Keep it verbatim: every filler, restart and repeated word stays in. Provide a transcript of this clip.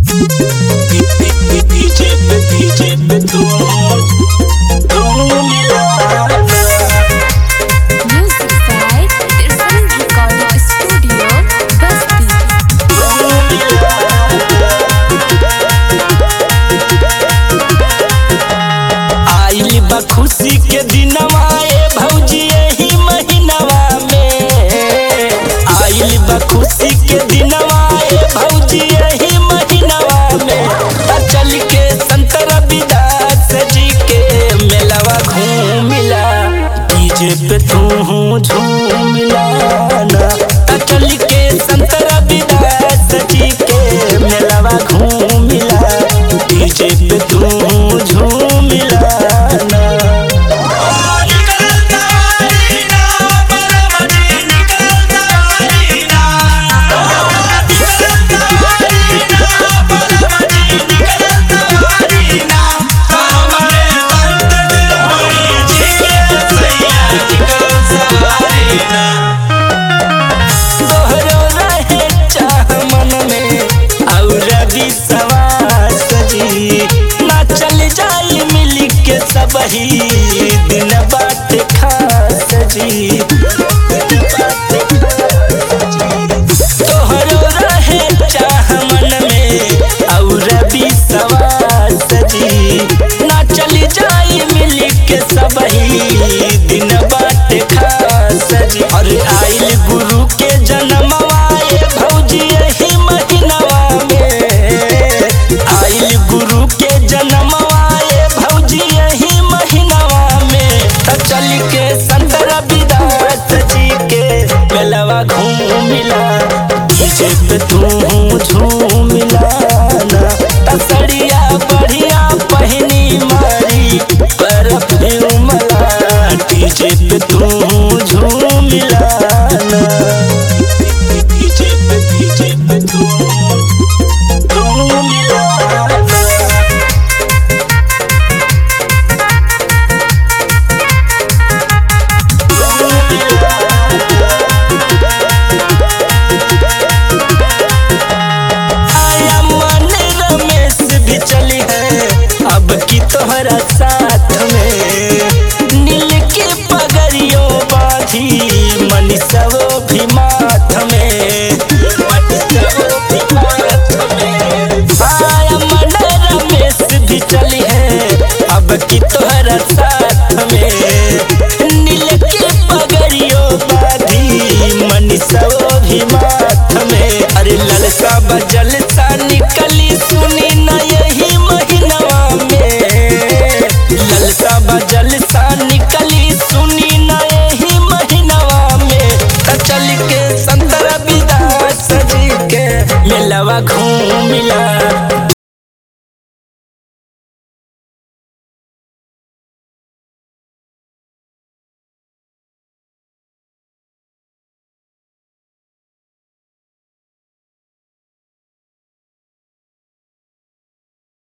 पीछे पे पीछे पे तू तू मिला Music by Irfan Recording Studio, Basti. आइल बा खुशी के दिनवा ए भौजी एही महीनवा में आइल बा खुशी के दिनवा ए भौजी एही महीनवा में चल के संत रविदास जी के मेलवा घूमिला डीजे पे तू झूमिला ना चल के संत रविदास जी के मेलवा घूमिला डीजे पे तू झूमिला ना सबही दिन बात खास जी तोहरो रहे चाह मन में और विश्वास जी ना चल जाई मिल के सबही दिन बात खास जी और आइल गुरु के जन्मवा ए भौजी एही महीनवा में आइल गुरु के जन्मवा ए भौजी एही चल के संत रविदास जी के मेलवा घूमिला डीजे पे तू झूमिला ना तसड़िया बढ़िया पहनी मारी परफ्यूम ला डीजे पे तू झूमिला ना डीजे पे डीजे पे तू झूमिला अब की तोहरा साथ में नील के पगड़ियों बाधी मनीषवो भी माथ में आया मन रमेश भी चली है अब की तोहरा साथ में नील के पगड़ियों बाधी मनीषवो भी माथ में अरे ललसा बजल सा निकली सुनी न यही महीनवा बजल सा निकली सुनी न यही महीनवा में चल के संत रविदास जी के मेलवा घूमिला